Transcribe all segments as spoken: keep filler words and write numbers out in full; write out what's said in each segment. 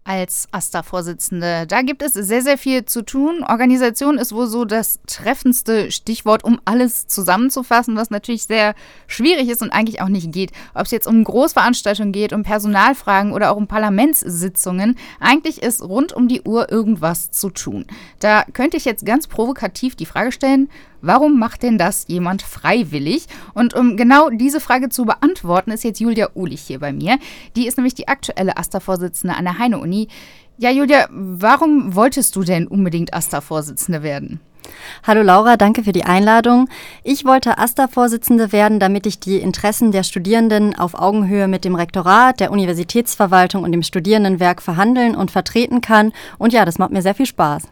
als AStA-Vorsitzende? Da gibt es sehr, sehr viel zu tun. Organisation ist wohl so das treffendste Stichwort, um alles zusammenzufassen, was natürlich sehr schwierig ist und eigentlich auch nicht geht. Ob es jetzt um Großveranstaltungen geht, um Personalfragen oder auch um Parlamentssitzungen, eigentlich ist rund um die Uhr irgendwas zu tun. Da könnte ich jetzt ganz provokativ die Frage stellen, warum macht denn das jemand freiwillig? Und um genau diese Frage zu beantworten, ist jetzt Julia Uhlich hier bei mir. Die ist nämlich die aktuelle AStA-Vorsitzende an der Heine-Uni. Ja, Julia, warum wolltest du denn unbedingt AStA-Vorsitzende werden? Hallo Laura, danke für die Einladung. Ich wollte AStA-Vorsitzende werden, damit ich die Interessen der Studierenden auf Augenhöhe mit dem Rektorat, der Universitätsverwaltung und dem Studierendenwerk verhandeln und vertreten kann. Und ja, das macht mir sehr viel Spaß.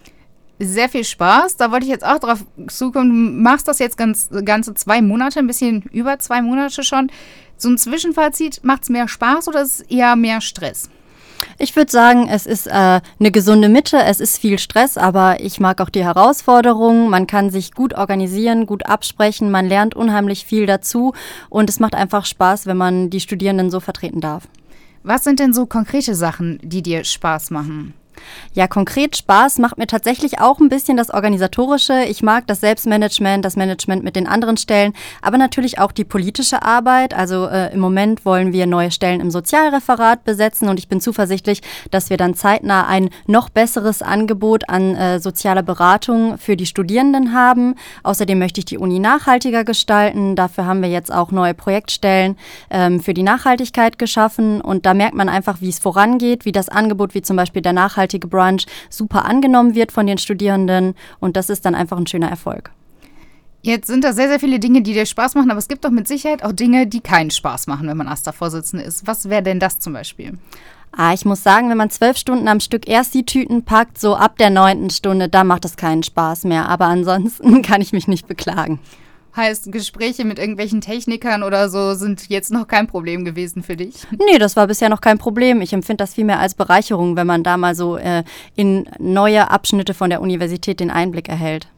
Sehr viel Spaß. Da wollte ich jetzt auch drauf zukommen. Du machst das jetzt ganz, ganze zwei Monate, ein bisschen über zwei Monate schon. So ein Zwischenfazit, macht es mehr Spaß oder ist es eher mehr Stress? Ich würde sagen, es ist äh, eine gesunde Mitte, es ist viel Stress, aber ich mag auch die Herausforderungen. Man kann sich gut organisieren, gut absprechen, man lernt unheimlich viel dazu und es macht einfach Spaß, wenn man die Studierenden so vertreten darf. Was sind denn so konkrete Sachen, die dir Spaß machen? Ja, konkret Spaß macht mir tatsächlich auch ein bisschen das Organisatorische. Ich mag das Selbstmanagement, das Management mit den anderen Stellen, aber natürlich auch die politische Arbeit. Also äh, im Moment wollen wir neue Stellen im Sozialreferat besetzen und ich bin zuversichtlich, dass wir dann zeitnah ein noch besseres Angebot an äh, sozialer Beratung für die Studierenden haben. Außerdem möchte ich die Uni nachhaltiger gestalten. Dafür haben wir jetzt auch neue Projektstellen ähm, für die Nachhaltigkeit geschaffen und da merkt man einfach, wie es vorangeht, wie das Angebot, wie zum Beispiel der Nachhaltigkeit Brunch super angenommen wird von den Studierenden und das ist dann einfach ein schöner Erfolg. Jetzt sind da sehr, sehr viele Dinge, die dir Spaß machen, aber es gibt doch mit Sicherheit auch Dinge, die keinen Spaß machen, wenn man AStA-Vorsitzende ist. Was wäre denn das zum Beispiel? Ah, ich muss sagen, wenn man zwölf Stunden am Stück erst die Tüten packt, so ab der neunten Stunde, da macht es keinen Spaß mehr. Aber ansonsten kann ich mich nicht beklagen. Heißt, Gespräche mit irgendwelchen Technikern oder so sind jetzt noch kein Problem gewesen für dich? Nee, das war bisher noch kein Problem. Ich empfinde das vielmehr als Bereicherung, wenn man da mal so äh, in neue Abschnitte von der Universität den Einblick erhält.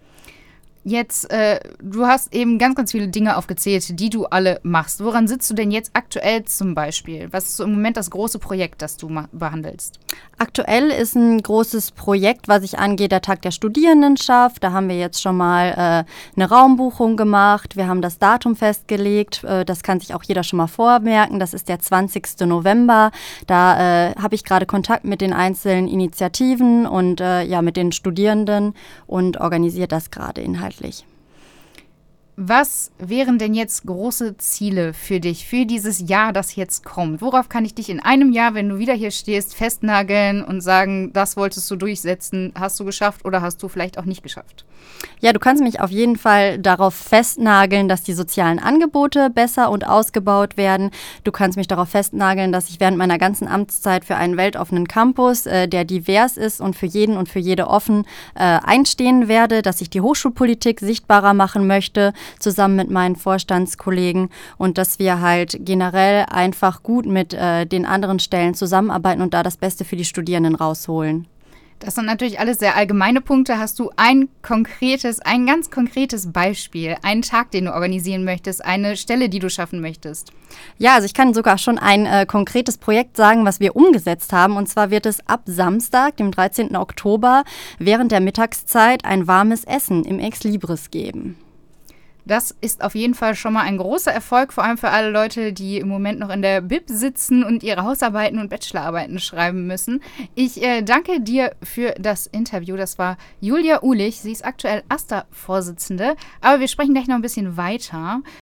Jetzt, äh, du hast eben ganz, ganz viele Dinge aufgezählt, die du alle machst. Woran sitzt du denn jetzt aktuell zum Beispiel? Was ist so im Moment das große Projekt, das du ma- behandelst? Aktuell ist ein großes Projekt, was ich angehe, der Tag der Studierendenschaft. Da haben wir jetzt schon mal äh, eine Raumbuchung gemacht. Wir haben das Datum festgelegt. Äh, das kann sich auch jeder schon mal vormerken. Das ist der zwanzigsten November. Da äh, habe ich gerade Kontakt mit den einzelnen Initiativen und äh, ja, mit den Studierenden und organisiere das gerade inhaltlich. Was wären denn jetzt große Ziele für dich, für dieses Jahr, das jetzt kommt? Worauf kann ich dich in einem Jahr, wenn du wieder hier stehst, festnageln und sagen, das wolltest du durchsetzen, hast du geschafft oder hast du vielleicht auch nicht geschafft? Ja, du kannst mich auf jeden Fall darauf festnageln, dass die sozialen Angebote besser und ausgebaut werden. Du kannst mich darauf festnageln, dass ich während meiner ganzen Amtszeit für einen weltoffenen Campus, äh, der divers ist und für jeden und für jede offen, äh, einstehen werde, dass ich die Hochschulpolitik sichtbarer machen möchte, zusammen mit meinen Vorstandskollegen und dass wir halt generell einfach gut mit äh, den anderen Stellen zusammenarbeiten und da das Beste für die Studierenden rausholen. Das sind natürlich alles sehr allgemeine Punkte. Hast du ein konkretes, ein ganz konkretes Beispiel, einen Tag, den du organisieren möchtest, eine Stelle, die du schaffen möchtest? Ja, also ich kann sogar schon ein äh, konkretes Projekt sagen, was wir umgesetzt haben. Und zwar wird es ab Samstag, dem dreizehnten Oktober, während der Mittagszeit ein warmes Essen im Ex Libris geben. Das ist auf jeden Fall schon mal ein großer Erfolg, vor allem für alle Leute, die im Moment noch in der B I B sitzen und ihre Hausarbeiten und Bachelorarbeiten schreiben müssen. Ich äh, danke dir für das Interview. Das war Julia Uhlich. Sie ist aktuell AStA-Vorsitzende. Aber wir sprechen gleich noch ein bisschen weiter.